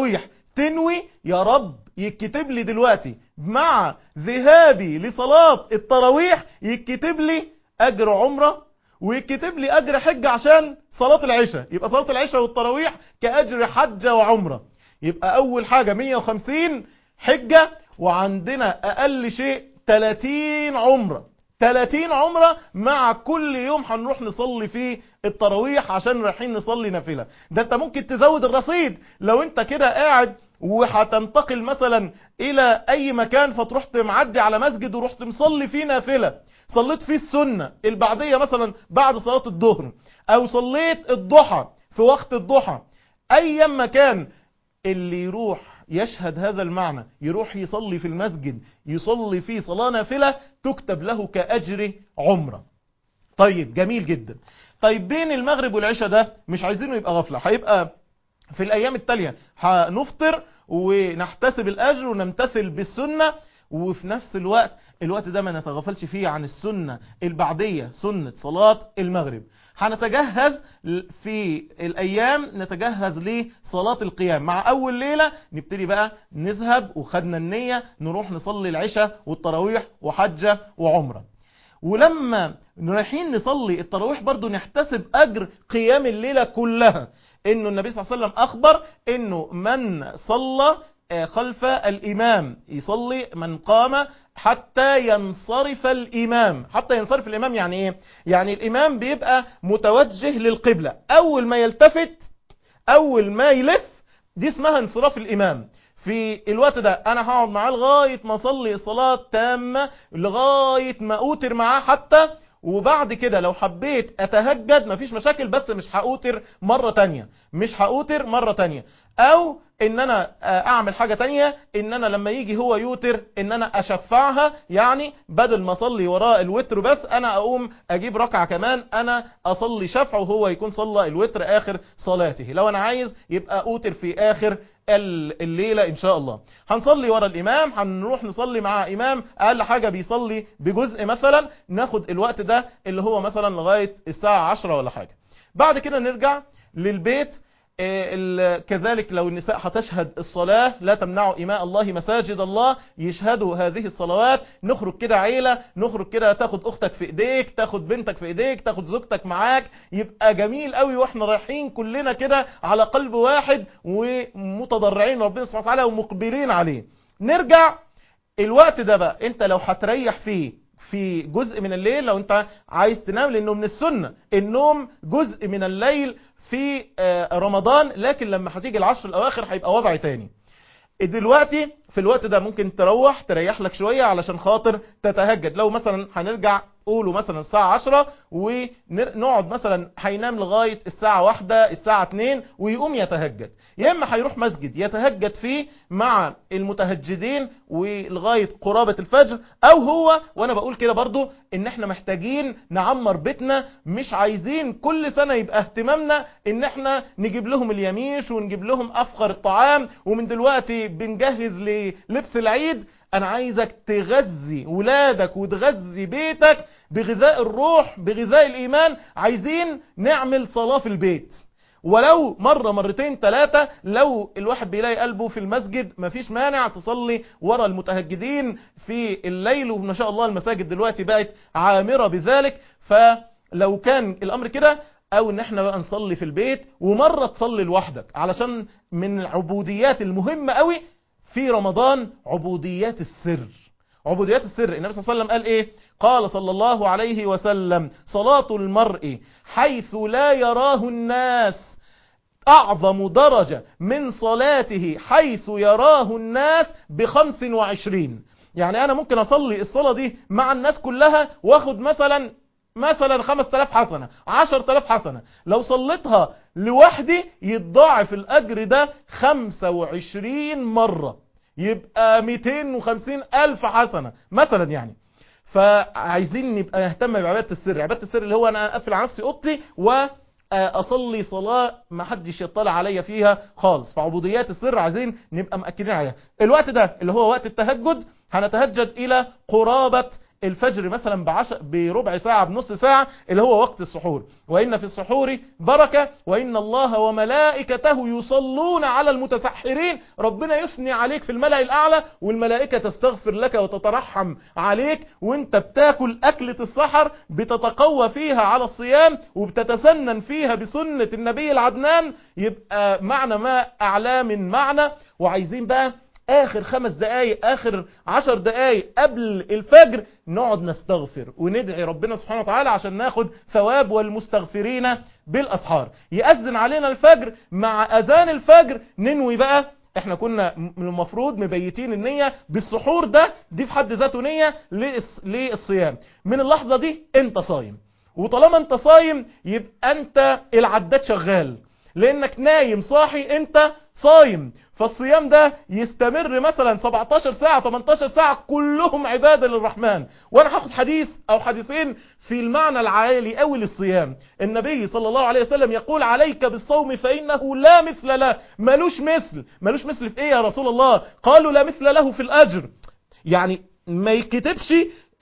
تنوي يا رب يتكتب لي دلوقتي مع ذهابي لصلاة التراويح يتكتب لي أجر عمرة ويتكتب لي أجر حجة عشان صلاة العشاء، يبقى صلاة العشاء والتراويح كأجر حجة وعمرة. يبقى أول حاجة 150 حجة، وعندنا أقل شيء 30 عمرة. 30 عمرة مع كل يوم هنروح نصلي فيه التراويح عشان رايحين نصلي نافلة. ده انت ممكن تزود الرصيد لو انت كده قاعد وهتنتقل مثلا الى اي مكان، فتروح معدي على مسجد ورحت مصلي فيه نافلة، صليت فيه السنة البعدية مثلا بعد صلاة الظهر، او صليت الضحى في وقت الضحى، اي مكان اللي يروح يشهد هذا المعنى يروح يصلي في المسجد يصلي فيه صلاة نافلة تكتب له كأجر عمرة. طيب جميل جدا. طيب بين المغرب والعشاء ده مش عايزينه يبقى غفلة، هيبقى في الأيام التالية هنفطر ونحتسب الأجر ونمتثل بالسنة، وفي نفس الوقت ده ما نتغفلش فيه عن السنة البعدية، سنة صلاة المغرب. هنتجهز في الأيام نتجهز لصلاة القيام. مع أول ليلة نبتدي بقى نذهب وخدنا النية نروح نصلي العشاء والتراويح وحجة وعمرة. ولما رايحين نصلي التراويح برضو نحتسب أجر قيام الليلة كلها، إنه النبي صلى الله عليه وسلم أخبر إنه من صلى خلف الإمام يصلي، من قام حتى ينصرف الإمام. حتى ينصرف الإمام يعني إيه؟ يعني الإمام بيبقى متوجه للقبلة، أول ما يلتفت أول ما يلف دي اسمها انصراف الإمام. في الوقت ده أنا هقعد معاه لغاية ما أصلي الصلاة تامة، لغاية ما أوتر معاه حتى، وبعد كده لو حبيت أتهجد مفيش مشاكل، بس مش هأوتر مرة تانية، او ان انا اعمل حاجة تانية، ان انا لما يجي هو يوتر ان انا اشفعها، يعني بدل ما اصلي وراء الوتر بس انا اقوم اجيب ركعة كمان انا اصلي شفع وهو يكون صلى الوتر اخر صلاته. لو انا عايز يبقى اوتر في اخر الليلة ان شاء الله. هنصلي ورا الامام، هنروح نصلي مع امام اقل حاجة بيصلي بجزء مثلا، ناخد الوقت ده اللي هو مثلا لغاية الساعة 10 ولا حاجة. بعد كده نرجع للبيت. كذلك لو النساء هتشهد الصلاة لا تمنعوا إماء الله مساجد الله، يشهدوا هذه الصلوات. نخرج كده عيلة، نخرج كده تاخد أختك في إيديك، تاخد بنتك في إيديك، تاخد زوجتك معاك، يبقى جميل قوي واحنا رايحين كلنا كده على قلب واحد ومتضرعين ربنا سبحانه وتعالى ومقبلين عليه. نرجع الوقت ده بقى انت لو هتريح فيه في جزء من الليل، لو انت عايز تنام، لانه من السنة النوم جزء من الليل في رمضان، لكن لما هتيجي العشر الاواخر هيبقى وضع تاني. دلوقتي في الوقت ده ممكن تريح لك شوية علشان خاطر تتهجد. لو مثلا هنرجع قولوا مثلا الساعة 10 ونقعد مثلا هينام لغاية الساعة 1 الساعة 2 ويقوم يتهجد، يا اما هيروح مسجد يتهجد فيه مع المتهجدين ولغاية قرابة الفجر، او هو، وانا بقول كده برضو ان احنا محتاجين نعمر بيتنا، مش عايزين كل سنة يبقى اهتمامنا ان احنا نجيب لهم اليميش ونجيب لهم افخر الطعام، ومن دلوقتي بنجهز للبس العيد. انا عايزك تغذي ولادك وتغذي بيتك بغذاء الروح، بغذاء الايمان. عايزين نعمل صلاة في البيت ولو مرة مرتين ثلاثة، لو الواحد بيلاقي قلبه في المسجد مفيش مانع تصلي ورا المتهجدين في الليل، وما شاء الله المساجد دلوقتي بقت عامرة بذلك. فلو كان الامر كده، او ان احنا بقى نصلي في البيت، ومرة تصلي لوحدك، علشان من العبوديات المهمة قوي في رمضان عبوديات السر. عبوديات السر، النبي صلى الله عليه وسلم قال ايه؟ قال صلى الله عليه وسلم: صلاة المرء حيث لا يراه الناس أعظم درجة من صلاته حيث يراه الناس ب25. يعني أنا ممكن أصلي الصلاة دي مع الناس كلها واخد مثلا 5000 حسنة، 10000 حسنة. لو صليتها لوحدي يتضاعف الأجر ده 25 مرة، يبقى 250,000 حسنة مثلا يعني. فعايزين نبقى نهتم بعبادة السر. عبادة السر اللي هو أنا أقفل على نفسي أوضتي وأصلي صلاة ما حدش يطلع عليا فيها خالص. فعبوديات السر عايزين نبقى مأكدين عليها. الوقت ده اللي هو وقت التهجد، هنتهجد إلى قرابة الفجر مثلا بربع ساعة بنص ساعة اللي هو وقت السحور. وإن في السحور بركة وإن الله وملائكته يصلون على المتسحرين. ربنا يثني عليك في الملأ الأعلى، والملائكة تستغفر لك وتترحم عليك وانت بتاكل أكلة السحر، بتتقوى فيها على الصيام وبتتسنن فيها بسنة النبي العدنان. يبقى معنى ما أعلى من معنى. وعايزين بقى آخر 5 دقايق آخر 10 دقايق قبل الفجر نقعد نستغفر وندعي ربنا سبحانه وتعالى عشان ناخد ثواب والمستغفرين بالأسحار. يأذن علينا الفجر، مع أذان الفجر ننوي بقى. احنا كنا المفروض مبيتين النية بالسحور دي في حد ذاته نية للصيام. من اللحظة دي انت صايم، وطالما انت صايم يبقى انت العداد شغال، لانك نايم صاحي انت صايم. فالصيام ده يستمر مثلا 17 ساعة 18 ساعة كلهم عبادة للرحمن. وانا هاخد حديث او حديثين في المعنى العالي قوي للصيام. النبي صلى الله عليه وسلم يقول عليك بالصوم فإنه لا مثل له. ملوش مثل في ايه يا رسول الله؟ قالوا لا مثل له في الأجر. يعني ما يكتبش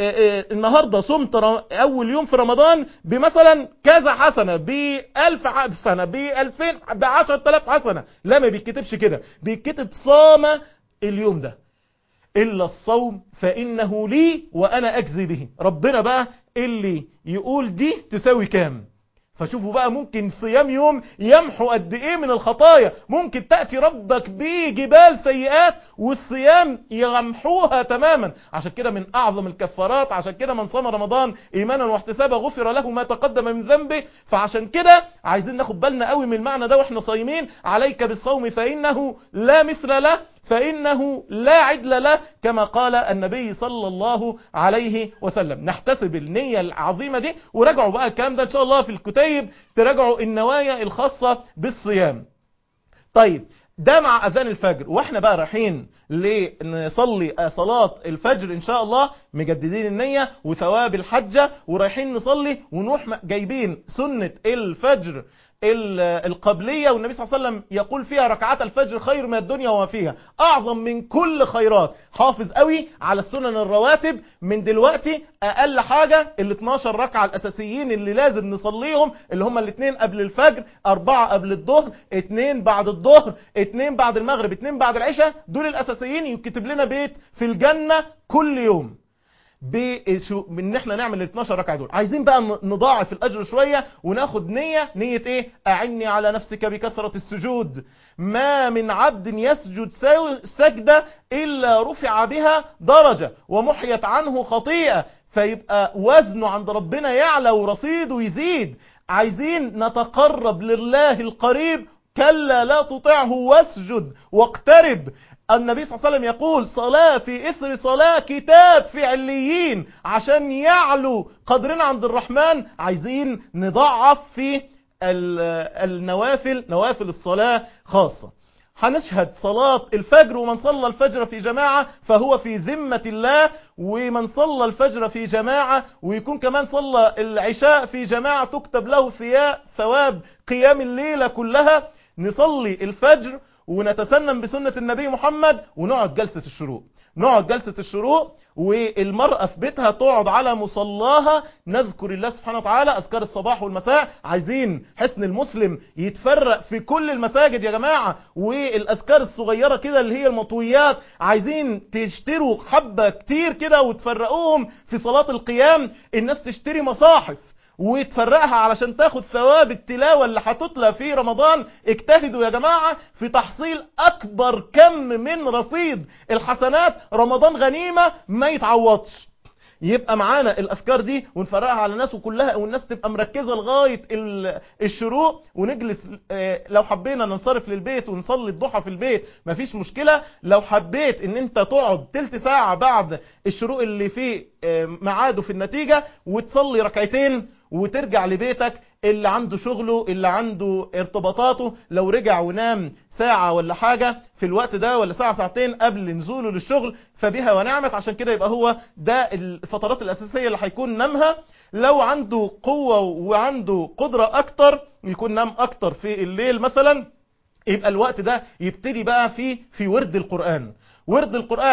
النهاردة صمت اول يوم في رمضان بمثلا كذا حسنة، ب1000 حسنة، ب2000 ب10,000 حسنة. لا، ما بيتكتبش كده، بيتكتب صام اليوم ده. إلا الصوم فإنه لي وأنا أجزي به. ربنا بقى اللي يقول دي تساوي كام. فشوفوا بقى ممكن صيام يوم يمحو قد ايه من الخطايا. ممكن تأتي ربك بجبال سيئات والصيام يمحوها تماما. عشان كده من اعظم الكفارات. عشان كده من صام رمضان ايمانا واحتسابا غفر له ما تقدم من ذنبه. فعشان كده عايزين ناخد بالنا قوي من المعنى ده واحنا صايمين. عليك بالصوم فإنه لا مثل له فإنه لا عدل له، كما قال النبي صلى الله عليه وسلم. نحتسب النية العظيمة دي، وراجعوا بقى الكلام ده إن شاء الله في الكتيب، تراجعوا النوايا الخاصة بالصيام. طيب، ده مع أذان الفجر. واحنا بقى رايحين لنصلي صلاة الفجر إن شاء الله، مجددين النية وثواب الحجة، ورايحين نصلي ونروح جايبين سنة الفجر القبلية، والنبي صلى الله عليه وسلم يقول فيها ركعات الفجر خير من الدنيا وما فيها، أعظم من كل خيرات. حافظ قوي على السنن الرواتب من دلوقتي. أقل حاجة 12 ركعة الأساسيين اللي لازم نصليهم، اللي هم 2 قبل الفجر، 4 قبل الظهر، 2 بعد الظهر، 2 بعد المغرب، 2 بعد العشاء. دول الأساسيين. يكتب لنا بيت في الجنة كل يوم ان احنا نعمل 12 ركعه دول. عايزين بقى نضاعف الاجر شويه وناخد نيه ايه؟ اعني على نفسك بكثره السجود. ما من عبد يسجد سجده الا رفع بها درجه ومحيت عنه خطيئه، فيبقى وزنه عند ربنا يعلى ورصيده يزيد. عايزين نتقرب لله القريب. كلا لا تطعه واسجد واقترب. النبي صلى الله عليه وسلم يقول صلاة في إثر صلاة كتاب في عليين. عشان يعلو قدرنا عند الرحمن عايزين نضعف في النوافل، نوافل الصلاة خاصة. هنشهد صلاة الفجر، ومن صلى الفجر في جماعة فهو في ذمة الله. ومن صلى الفجر في جماعة ويكون كمان صلى العشاء في جماعة تكتب له ثواب قيام الليلة كلها. نصلي الفجر ونتسنن بسنة النبي محمد ونقعد جلسة الشروق. نقعد جلسة الشروق، والمرأة في بيتها تقعد على مصلاها نذكر الله سبحانه وتعالى، أذكار الصباح والمساء. عايزين حسن المسلم يتفرق في كل المساجد يا جماعة. والأذكار الصغيرة كده اللي هي المطويات عايزين تشتروا حبة كتير كده وتفرقوهم في صلاة القيام. الناس تشتري مصاحف وتفرقها علشان تاخد ثواب التلاوة اللي هتتلى في رمضان. اجتهدوا يا جماعة في تحصيل اكبر كم من رصيد الحسنات. رمضان غنيمة ما يتعوضش. يبقى معانا الاذكار دي ونفرقها على الناس وكلها، والناس تبقى مركزة لغاية الشروق. ونجلس لو حبينا ننصرف للبيت ونصلي الضحى في البيت مفيش مشكلة. لو حبيت ان انت تقعد تلت ساعة بعد الشروق اللي فيه معاده في النتيجة وتصلي ركعتين وترجع لبيتك. اللي عنده شغله، اللي عنده ارتباطاته، لو رجع ونام ساعة ولا حاجة في الوقت ده ولا ساعة ساعتين قبل نزوله للشغل فبها ونعمت. عشان كده يبقى هو ده الفترات الأساسية اللي هيكون نامها. لو عنده قوة وعنده قدرة أكتر يكون نام أكتر في الليل مثلا. يبقى الوقت ده يبتدي بقى في ورد القرآن. ورد القرآن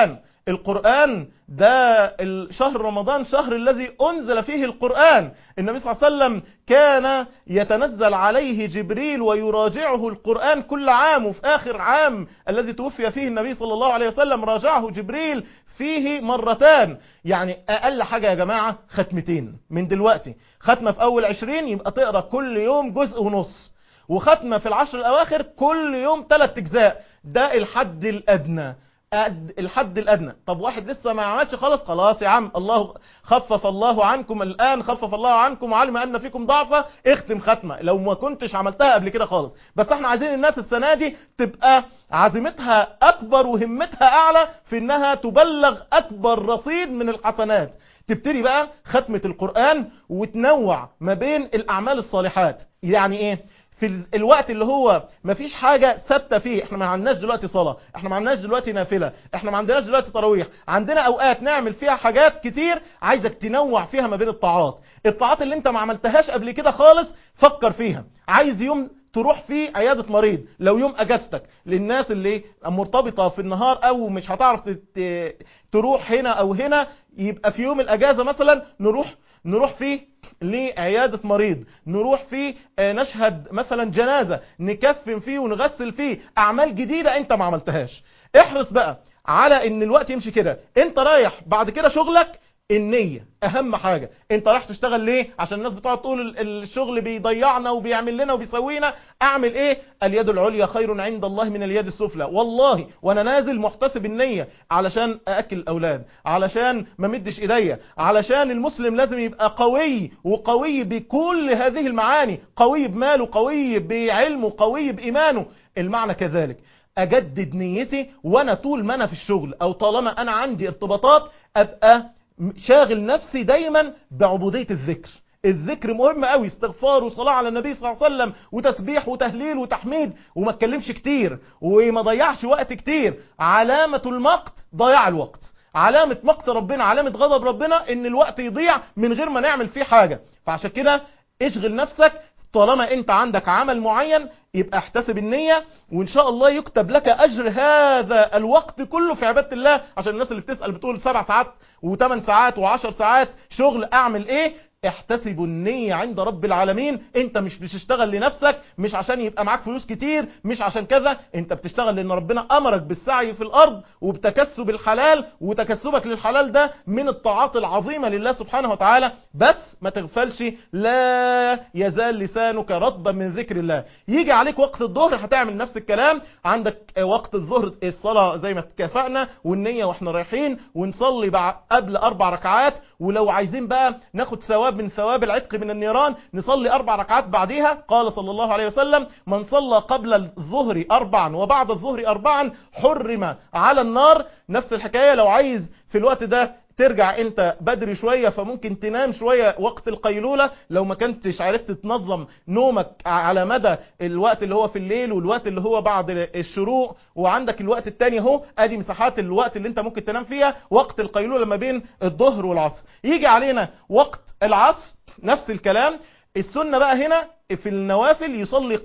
القرآن ده شهر رمضان شهر الذي أنزل فيه القرآن. النبي صلى الله عليه وسلم كان يتنزل عليه جبريل ويراجعه القرآن كل عام، وفي آخر عام الذي توفي فيه النبي صلى الله عليه وسلم راجعه جبريل فيه مرتان. يعني أقل حاجة يا جماعة ختمتين من دلوقتي، ختمة في أول 20 يبقى تقرأ كل يوم جزء ونص، وختمة في العشر الأواخر كل يوم 3 أجزاء. ده الحد الأدنى، الحد الأدنى. طب واحد لسه ما عملش، خلاص يا عم، الله خفف الله عنكم الآن، خفف الله عنكم وعلم أن فيكم ضعفة، اختم ختمة لو ما كنتش عملتها قبل كده خالص. بس احنا عايزين الناس السنة دي تبقى عزيمتها أكبر وهمتها أعلى في إنها تبلغ أكبر رصيد من الحسنات. تبتدي بقى ختمة القرآن وتنوع ما بين الأعمال الصالحات. يعني إيه؟ في الوقت اللي هو مفيش حاجة ثابتة فيه، احنا ما عندناش دلوقتي صلاة، احنا ما عندناش دلوقتي نافلة، احنا ما عندناش دلوقتي تراويح، عندنا اوقات نعمل فيها حاجات كتير، عايزك تنوع فيها ما بين الطاعات اللي انت ما عملتهاش قبل كده خالص فكر فيها. عايز يوم تروح فيه عيادة مريض، لو يوم اجازتك للناس اللي مرتبطة في النهار او مش هتعرف تروح هنا او هنا، يبقى في يوم الاجازة مثلا نروح فيه لعيادة مريض، نروح فيه نشهد مثلا جنازة، نكفن فيه ونغسل فيه. اعمال جديدة انت ما عملتهاش. احرص بقى على ان الوقت يمشي كده. انت رايح بعد كده شغلك، النية اهم حاجة. انت رايح تشتغل ليه؟ عشان الناس بتقعد تقول الشغل بيضيعنا وبيعمل لنا وبيسوينا. اعمل ايه؟ اليد العليا خير عند الله من اليد السفلى. والله وانا نازل محتسب النية علشان ااكل الاولاد، علشان ما مدش ايديا، علشان المسلم لازم يبقى قوي، وقوي بكل هذه المعاني، قوي بماله، قوي بعلمه، قوي بايمانه. المعنى كذلك اجدد نيتي وانا طول ما انا في الشغل، او طالما انا عندي ارتباطات، ابقى شاغل نفسي دايما بعبودية الذكر. الذكر مهم قوي، استغفار وصلاة على النبي صلى الله عليه وسلم وتسبيح وتهليل وتحميد، وما اتكلمش كتير وما ضيعش وقت كتير. علامة المقت ضياع الوقت، علامة مقت ربنا، علامة غضب ربنا ان الوقت يضيع من غير ما نعمل فيه حاجة. فعشان كده اشغل نفسك. طالما انت عندك عمل معين يبقى احتسب النية، وان شاء الله يكتب لك اجر هذا الوقت كله في عبادة الله. عشان الناس اللي بتسأل بتقول 7 ساعات و8 ساعات و10 ساعات شغل، اعمل ايه؟ احتسبوا النية عند رب العالمين. انت مش بتشتغل لنفسك، مش عشان يبقى معاك فلوس كتير، مش عشان كذا، انت بتشتغل لان ربنا امرك بالسعي في الارض وبتكسب الحلال، وتكسبك للحلال ده من الطاعات العظيمة لله سبحانه وتعالى. بس ما تغفلش، لا يزال لسانك رطبا من ذكر الله. يجي عليك وقت الظهر هتعمل نفس الكلام. عندك وقت الظهر الصلاة زي ما اتفقنا، والنية واحنا رايحين، ونصلي قبل 4 ركعات. ولو عايزين بقى ناخد ثواب من ثواب العتق من النيران، نصلي 4 ركعات بعدها. قال صلى الله عليه وسلم: من صلى قبل الظهر 4 وبعد الظهر 4 حرم على النار. نفس الحكاية لو عايز في الوقت ده ترجع انت بدري شوية، فممكن تنام شوية وقت القيلولة لو ما كنتش عرفت تنظم نومك على مدى الوقت اللي هو في الليل والوقت اللي هو بعد الشروق. وعندك الوقت التاني اهو، ادي مساحات الوقت اللي انت ممكن تنام فيها، وقت القيلولة ما بين الظهر والعصر. يجي علينا وقت العصر نفس الكلام. السنة بقى هنا في النوافل يصلي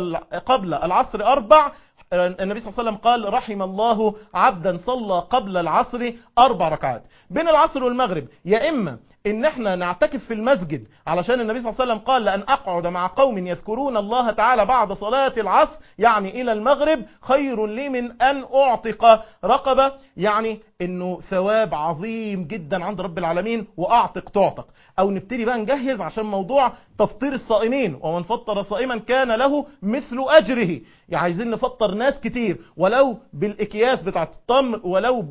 قبل العصر 4. النبي صلى الله عليه وسلم قال: رحم الله عبدا صلى قبل العصر 4 ركعات. بين العصر والمغرب يا إما ان احنا نعتكف في المسجد، علشان النبي صلى الله عليه وسلم قال: لأن أقعد مع قوم يذكرون الله تعالى بعد صلاة العصر، يعني إلى المغرب، خير لي من أن أعتق رقبة. يعني انه ثواب عظيم جدا عند رب العالمين، واعتق تعتق. او نبتدي بقى نجهز عشان موضوع تفطير الصائمين، ومن فطر صائما كان له مثل اجره. يعني عايزين نفطر ناس كتير، ولو بالاكياس بتاعت التمر، ولو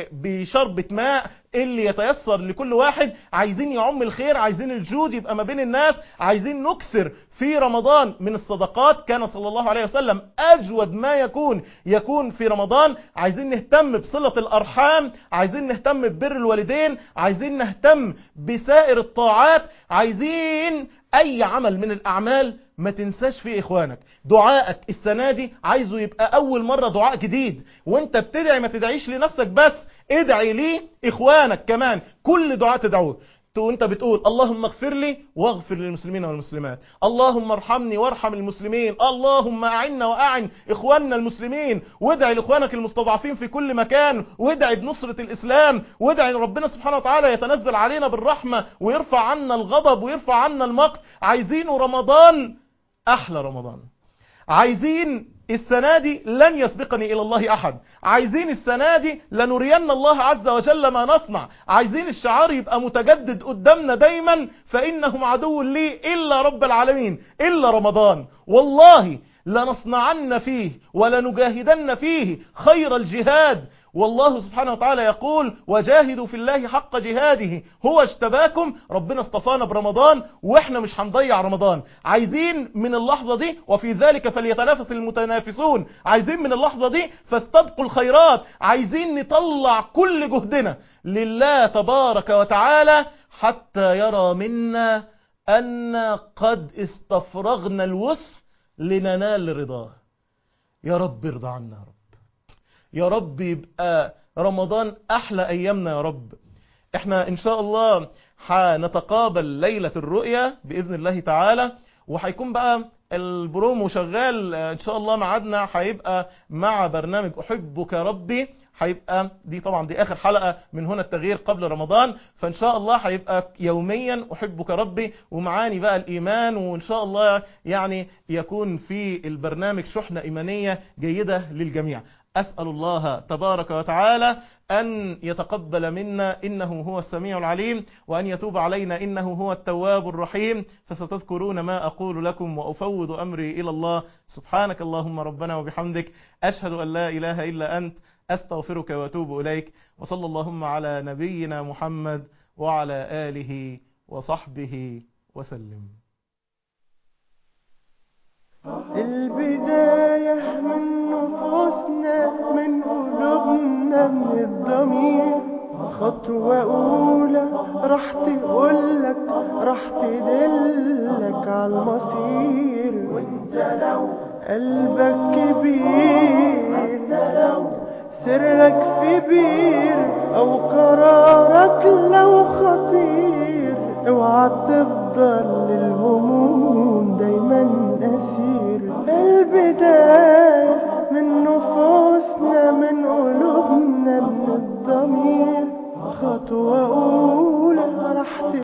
بشربة ماء اللي يتيسر لكل واحد. عايزين يعم الخير، عايزين الجود يبقى ما بين الناس، عايزين نكثر في رمضان من الصدقات. كان صلى الله عليه وسلم اجود ما يكون في رمضان. عايزين نهتم بصلة الارحام، عايزين نهتم ببر الوالدين، عايزين نهتم بسائر الطاعات، عايزين اي عمل من الاعمال ما تنساش فيه اخوانك. دعائك السنة دي عايزه يبقى اول مرة دعاء جديد، وانت بتدعي ما تدعيش لنفسك بس، ادعي لي اخوانك كمان. كل دعاء تدعوه وانت بتقول اللهم اغفر لي واغفر للمسلمين والمسلمات، اللهم ارحمني وارحم المسلمين، اللهم اعنا واعن اخواننا المسلمين، وادعي لاخوانك المستضعفين في كل مكان، وادعي بنصرة الاسلام، وادعي ان ربنا سبحانه وتعالى يتنزل علينا بالرحمة ويرفع عنا الغضب ويرفع عنا المقت. عايزين رمضان احلى رمضان، عايزين السنة دي لن يسبقني إلى الله أحد، عايزين السنة دي لنرين الله عز وجل ما نصنع، عايزين الشعار يبقى متجدد قدامنا دايما، فإنهم عدو لي إلا رب العالمين إلا رمضان. والله لنصنعن فيه ولنجاهدن فيه خير الجهاد. والله سبحانه وتعالى يقول وجاهدوا في الله حق جهاده هو اجتباكم. ربنا اصطفانا برمضان واحنا مش هنضيع رمضان. عايزين من اللحظة دي وفي ذلك فليتنافس المتنافسون، عايزين من اللحظة دي فاستبقوا الخيرات، عايزين نطلع كل جهدنا لله تبارك وتعالى حتى يرى منا أن قد استفرغنا الوسع لننال رضاه. يا رب ارضى عنا يا رب، يا رب يبقى رمضان أحلى أيامنا يا رب. احنا إن شاء الله هنتقابل ليلة الرؤية بإذن الله تعالى، وهيكون بقى البرومو شغال إن شاء الله. معادنا هيبقى مع برنامج أحبك ربي، هيبقى دي طبعا دي آخر حلقة من هنا التغيير قبل رمضان، فإن شاء الله هيبقى يوميا أحبك ربي ومعاني بقى الإيمان، وإن شاء الله يعني يكون في البرنامج شحنة إيمانية جيدة للجميع. أسأل الله تبارك وتعالى أن يتقبل منا إنه هو السميع العليم، وأن يتوب علينا إنه هو التواب الرحيم. فستذكرون ما أقول لكم وأفوض أمري إلى الله. سبحانك اللهم ربنا وبحمدك، أشهد أن لا إله إلا أنت، أستغفرك وأتوب إليك. وصلى اللهم على نبينا محمد وعلى آله وصحبه وسلم. البداية من نفوسنا من قلوبنا من الضمير، خطوة أولى راح تقولك راح تدلك عالمصير. وانت لو قلبك كبير، انت لو سرك في بير أو قرارك لو خطير، اوعى تفضل للهموم دايما أسير. البداية من نفوسنا من قلوبنا من الضمير، خطوة أولى راح